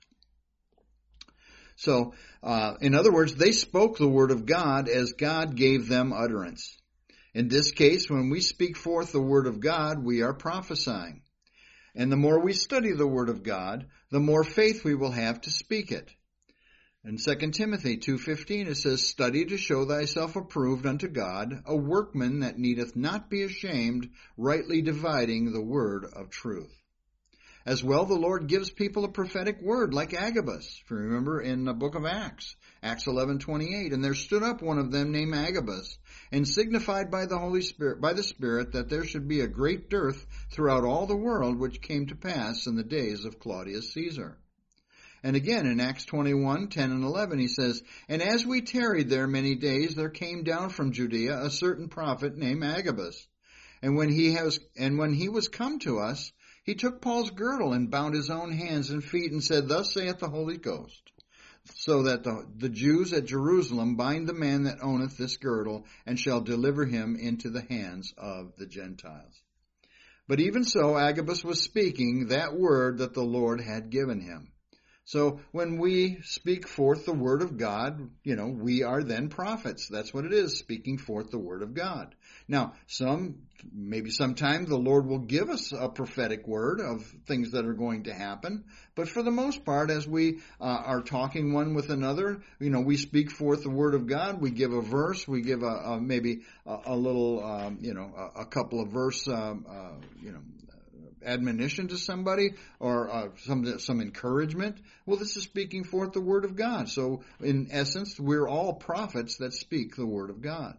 So, uh, in other words, they spoke the word of God as God gave them utterance. In this case, when we speak forth the word of God, we are prophesying. And the more we study the word of God, the more faith we will have to speak it. In Second Timothy two fifteen, it says, Study to show thyself approved unto God, a workman that needeth not be ashamed, rightly dividing the word of truth. As well, the Lord gives people a prophetic word, like Agabus. If you remember in the book of Acts, Acts eleven twenty-eight, and there stood up one of them named Agabus, and signified by the Holy Spirit, by the Spirit, that there should be a great dearth throughout all the world, which came to pass in the days of Claudius Caesar. And again, in Acts twenty-one, ten and eleven, he says, And as we tarried there many days, there came down from Judea a certain prophet named Agabus. And when he has, and when he was come to us, He took Paul's girdle and bound his own hands and feet and said, Thus saith the Holy Ghost, so that the, the Jews at Jerusalem bind the man that owneth this girdle and shall deliver him into the hands of the Gentiles. But even so, Agabus was speaking that word that the Lord had given him. So when we speak forth the word of God, you know, we are then prophets. That's what it is, speaking forth the word of God. Now, some, maybe sometime the Lord will give us a prophetic word of things that are going to happen. But for the most part, as we uh, are talking one with another, you know, we speak forth the word of God. We give a verse. We give a, a maybe a, a little, um, you know, a, a couple of verse, um, uh, you know, admonition to somebody or uh, some some encouragement. Well, this is speaking forth the word of God. So in essence, we're all prophets that speak the word of God.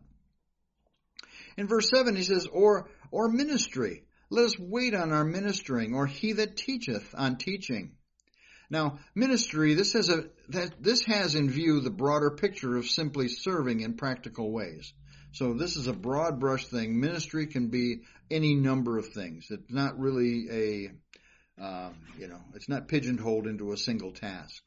In verse seven, he says, or or ministry. Let us wait on our ministering, or he that teacheth on teaching. Now, ministry, this has a that this has in view the broader picture of simply serving in practical ways. So this is a broad brush thing. Ministry can be any number of things. It's not really a, um, you know, it's not pigeonholed into a single task.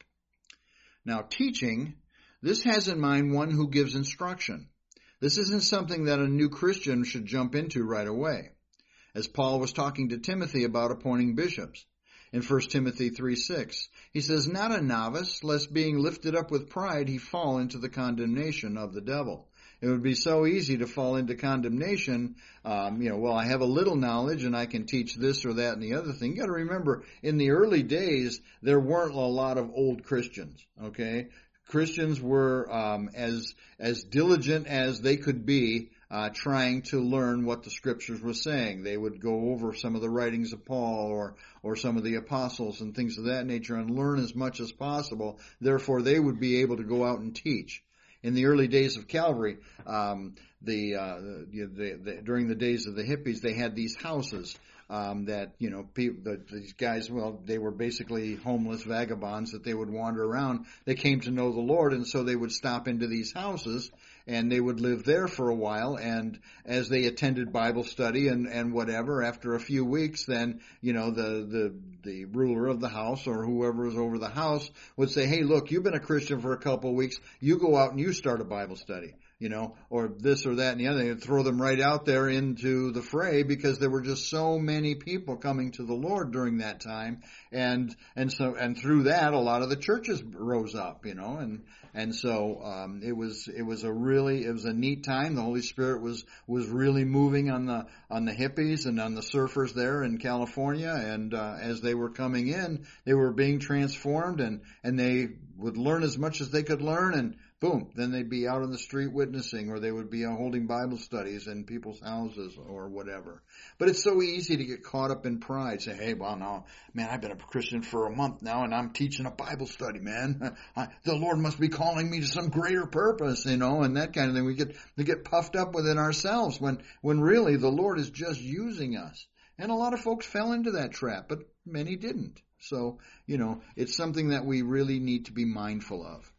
Now, teaching, this has in mind one who gives instruction. This isn't something that a new Christian should jump into right away. As Paul was talking to Timothy about appointing bishops. In First Timothy three six, he says, Not a novice, lest being lifted up with pride he fall into the condemnation of the devil. It would be so easy to fall into condemnation. Um, you know, well, I have a little knowledge and I can teach this or that and the other thing. You got to remember, in the early days, there weren't a lot of old Christians. Okay, Christians were um, as as diligent as they could be, uh, trying to learn what the Scriptures were saying. They would go over some of the writings of Paul or or some of the apostles and things of that nature and learn as much as possible. Therefore, they would be able to go out and teach. In the early days of Calvary, um, the, uh, the, the, the during the days of the hippies, they had these houses um, that you know people, the, these guys. Well, they were basically homeless vagabonds that they would wander around. They came to know the Lord, and so they would stop into these houses and they would live there for a while. And as they attended Bible study and, and whatever, after a few weeks, then you know the the the ruler of the house or whoever was over the house would say, "Hey, look, you've been a Christian for a couple of weeks. You go out and you start a Bible study." You know, or this or that and the other thing, and throw them right out there into the fray because there were just so many people coming to the Lord during that time, and and so and through that, a lot of the churches rose up, you know, and and so um, it was it was a really it was a neat time. The Holy Spirit was was really moving on the on the hippies and on the surfers there in California, and uh, as they were coming in, they were being transformed, and and they would learn as much as they could learn, and boom, then they'd be out on the street witnessing, or they would be holding Bible studies in people's houses or whatever. But it's so easy to get caught up in pride. Say, hey, well, no, man, I've been a Christian for a month now, and I'm teaching a Bible study, man. I, the Lord must be calling me to some greater purpose, you know, and that kind of thing. We get we get puffed up within ourselves when, when really the Lord is just using us. And a lot of folks fell into that trap, but many didn't. So, you know, it's something that we really need to be mindful of.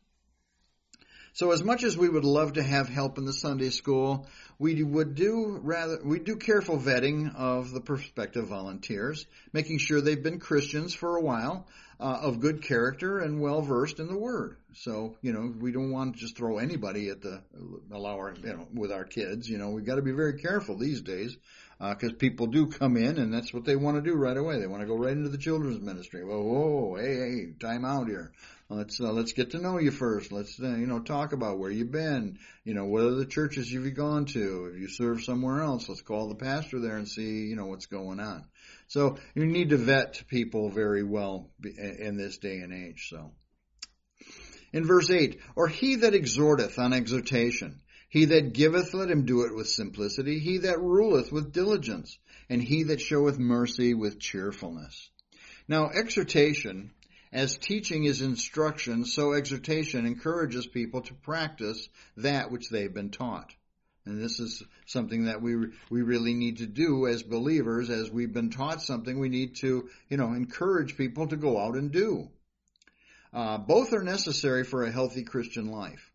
So as much as we would love to have help in the Sunday school, we would do rather we do careful vetting of the prospective volunteers, making sure they've been Christians for a while, uh, of good character and well versed in the Word. So you know we don't want to just throw anybody at the allow our you know with our kids. You know we've got to be very careful these days because uh, people do come in and that's what they want to do right away. They want to go right into the children's ministry. Whoa, whoa, hey, hey, time out here. Let's uh, let's get to know you first. Let's uh, you know talk about where you've been. You know what are the churches you've gone to. If you serve somewhere else, let's call the pastor there and see you know what's going on. So you need to vet people very well in this day and age. So in verse eight, or he that exhorteth on exhortation, he that giveth, let him do it with simplicity. He that ruleth with diligence, and he that showeth mercy with cheerfulness. Now exhortation, as teaching is instruction, so exhortation encourages people to practice that which they've been taught. And this is something that we we really need to do as believers. As we've been taught something, we need to, you know, encourage people to go out and do. Uh, both are necessary for a healthy Christian life.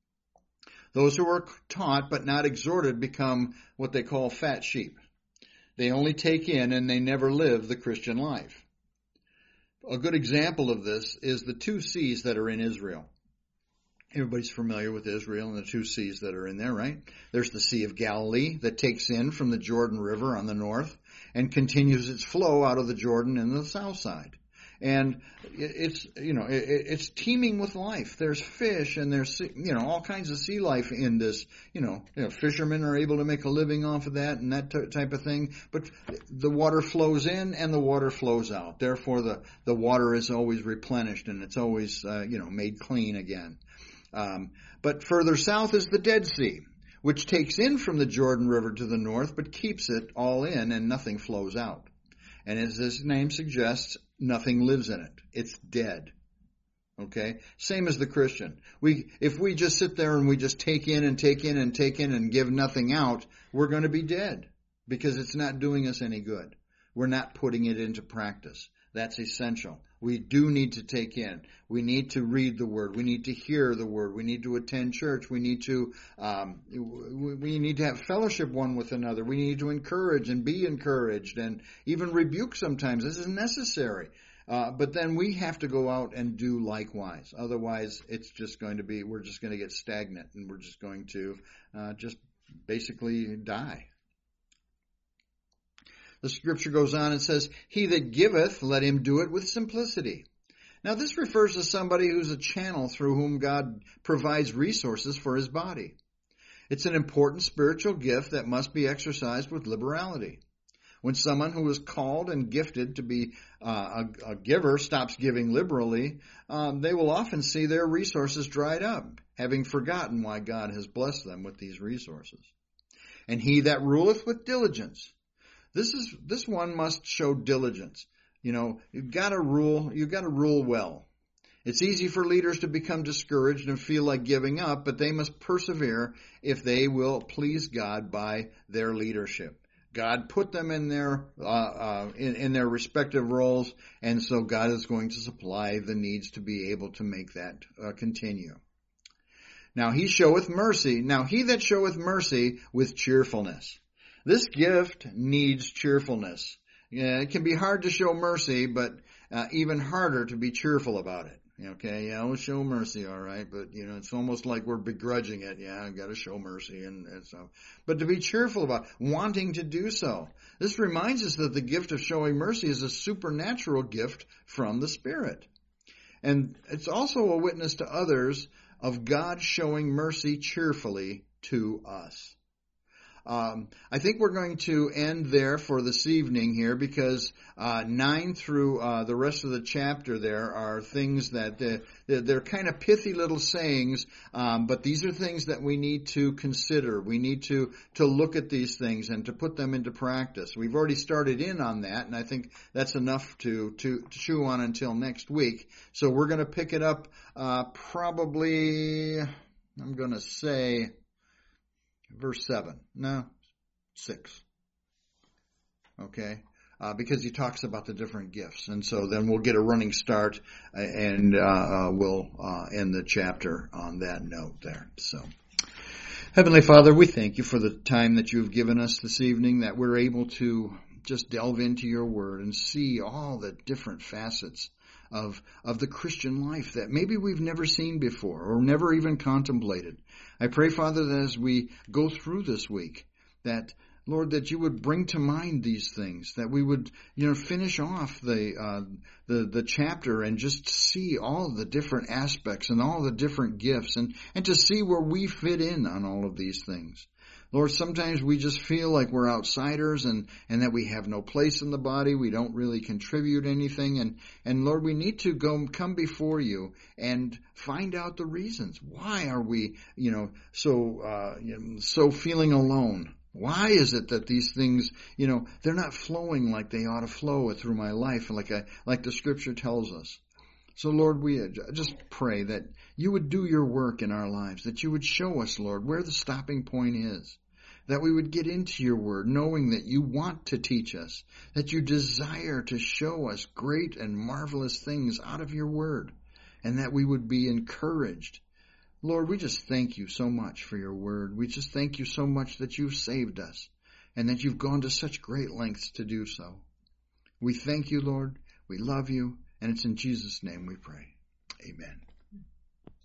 Those who are taught but not exhorted become what they call fat sheep. They only take in and they never live the Christian life. A good example of this is the two seas that are in Israel. Everybody's familiar with Israel and the two seas that are in there, right? There's the Sea of Galilee that takes in from the Jordan River on the north and continues its flow out of the Jordan in the south side. And it's, you know, it's teeming with life. There's fish and there's, you know, all kinds of sea life in this. You know, you know fishermen are able to make a living off of that and that t- type of thing. But the water flows in and the water flows out. Therefore, the, the water is always replenished and it's always, uh, you know, made clean again. Um, but further south is the Dead Sea, which takes in from the Jordan River to the north, but keeps it all in and nothing flows out. And as this name suggests, nothing lives in it. It's dead. Okay? Same as the Christian. We, if we just sit there and we just take in and take in and take in and give nothing out, we're going to be dead because it's not doing us any good. We're not putting it into practice. That's essential. We do need to take in. We need to read the Word. We need to hear the Word. We need to attend church. We need to um, we need to have fellowship one with another. We need to encourage and be encouraged and even rebuke sometimes. This is necessary. Uh, but then we have to go out and do likewise. Otherwise, it's just going to be, we're just going to get stagnant and we're just going to uh, just basically die. The scripture goes on and says, "He that giveth, let him do it with simplicity." Now this refers to somebody who's a channel through whom God provides resources for his body. It's an important spiritual gift that must be exercised with liberality. When someone who is called and gifted to be uh, a, a giver stops giving liberally, um, they will often see their resources dried up, having forgotten why God has blessed them with these resources. And he that ruleth with diligence. This is this one must show diligence. You know, you've got to rule, you've got to rule well. It's easy for leaders to become discouraged and feel like giving up, but they must persevere if they will please God by their leadership. God put them in their uh, uh, in, in their respective roles, and so God is going to supply the needs to be able to make that uh, continue. Now he showeth mercy. Now he that showeth mercy with cheerfulness. This gift needs cheerfulness. Yeah, it can be hard to show mercy, but uh, even harder to be cheerful about it. Okay, yeah, we'll show mercy, all right, but you know, it's almost like we're begrudging it. Yeah, I've got to show mercy and, and so. But to be cheerful about it, wanting to do so. This reminds us that the gift of showing mercy is a supernatural gift from the Spirit. And it's also a witness to others of God showing mercy cheerfully to us. Um, I think we're going to end there for this evening here because uh, nine through uh, the rest of the chapter there are things that uh, they're, they're kind of pithy little sayings, um, but these are things that we need to consider. We need to to look at these things and to put them into practice. We've already started in on that, and I think that's enough to to, to chew on until next week. So we're going to pick it up uh, probably, I'm going to say, verse seven. No, six. Okay? Uh, because he talks about the different gifts. And so then we'll get a running start and uh, uh, we'll uh, end the chapter on that note there. So, Heavenly Father, we thank you for the time that you've given us this evening, that we're able to just delve into your word and see all the different facets of of the Christian life that maybe we've never seen before or never even contemplated. I pray, Father, that as we go through this week, that, Lord, that you would bring to mind these things, that we would, you know, finish off the uh, the the chapter and just see all the different aspects and all the different gifts and, and to see where we fit in on all of these things. Lord, sometimes we just feel like we're outsiders and, and that we have no place in the body. We don't really contribute anything. And, and Lord, we need to go come before you and find out the reasons. Why are we, you know, so, uh, you know, so feeling alone? Why is it that these things, you know, they're not flowing like they ought to flow through my life, like I, like the scripture tells us? So, Lord, we just pray that you would do your work in our lives, that you would show us, Lord, where the stopping point is, that we would get into your word, knowing that you want to teach us, that you desire to show us great and marvelous things out of your word, and that we would be encouraged. Lord, we just thank you so much for your word. We just thank you so much that you've saved us. and that you've gone to such great lengths to do so. We thank you, Lord. We love you, and it's in Jesus' name we pray. Amen.